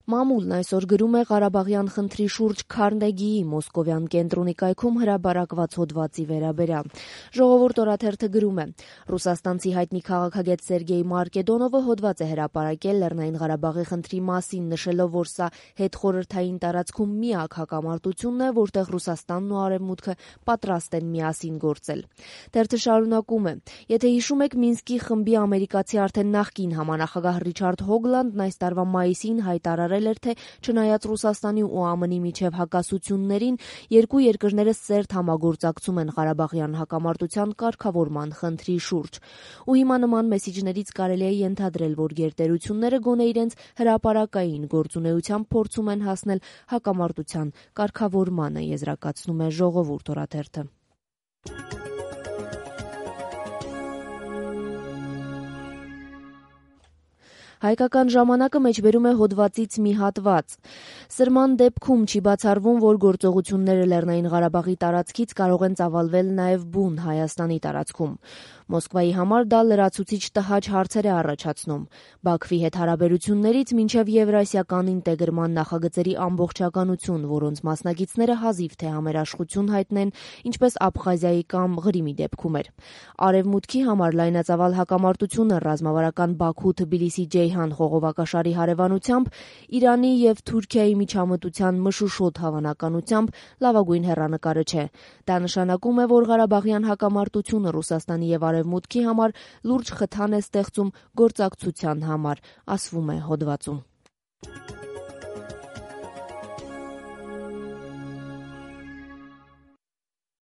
Մամուլն այսօր գրում է Ղարաբաղյան խնդրի շուրջ Քարնեգիի մոսկովյան կենտրոնի կայքում հրապարակված հոդվածի վերաբերյալ։ Ժողովուրդ օրաթերթը գրում է. Ռուսաստանցի հայտնի քաղաքագետ Սերգեյ Մարկեդոնովը հոդված է հրապարակել Լեռնային Ղարաբաղի խնդրի մասին, նշելով, որ սա հետխորհրդային տարածքում միակ հակամարտությունն է, որտեղ Ռուսաստանն ու Արևմուտքը պատրաստ են միասին գործել։ Թերթը շարունակում է. Եթե հիշում եք, Մինսկի խմբի ամերիկացի արդեն նախկին համանախագահ Ռիչարդ Հոգլանդն այս տարվա մայիսին հայտարարել էր, թե չնայած Ռուսաստանի ու ԱՄՆ-ի միջև հակասություններին, երկու երկրները սերտ համագործակցում են Ղարաբաղյան հակամարտության կարգավորման խնդրի շուրջ։ Ու հիմա նման մեսիջներից կարելի է ենթադրել, որ գերտերությունները գոնե իրենց հրապարակային գործունեությամբ փորձում են հասնել հակամարտության կարգավորմանը, եզրակացնում է Ժողովուրդ օրաթերթը։ Հայկական ժամանակը մեջբերում է հոդվածից մի հատված։ Սրման դեպքում չի բացառվում, որ գործողությունները Լեռնային Ղարաբաղի տարածքից կարող են ծավալվել նաև բուն Հայաստանի տարածքում։ Մոսկվայի համար դա լրացուցիչ տհաճ հարցեր է առաջացնում։ Բաքվի հետ հարաբերություններից մինչև եվրասիական ինտեգրման նախագծերի ամբողջականություն, որոնց մասնակիցները հազիվ թե համերաշխություն հայտնեն, ինչպես Աբխազիայի կամ Ղրիմի դեպքում էր։ Արևմուտքի համար լայնածավալ հակամարտությունը ռազմավարական Բաքու-Թբիլիսի-Ջեյհան խողովակաշարի հարևանությամբ, Իրանի եւ Թուրքիայի միջամտության մշուշոտ հավանականությամբ լավագույն հեռանկարը չէ։ Դա նշանակում է, որ Ղարաբաղյան հակամարտությունը Ռուսաստանի եւ Արևմուտքի համար լուրջ խթան է ստեղծում գործակցության համար, ասվում է հոդվածում։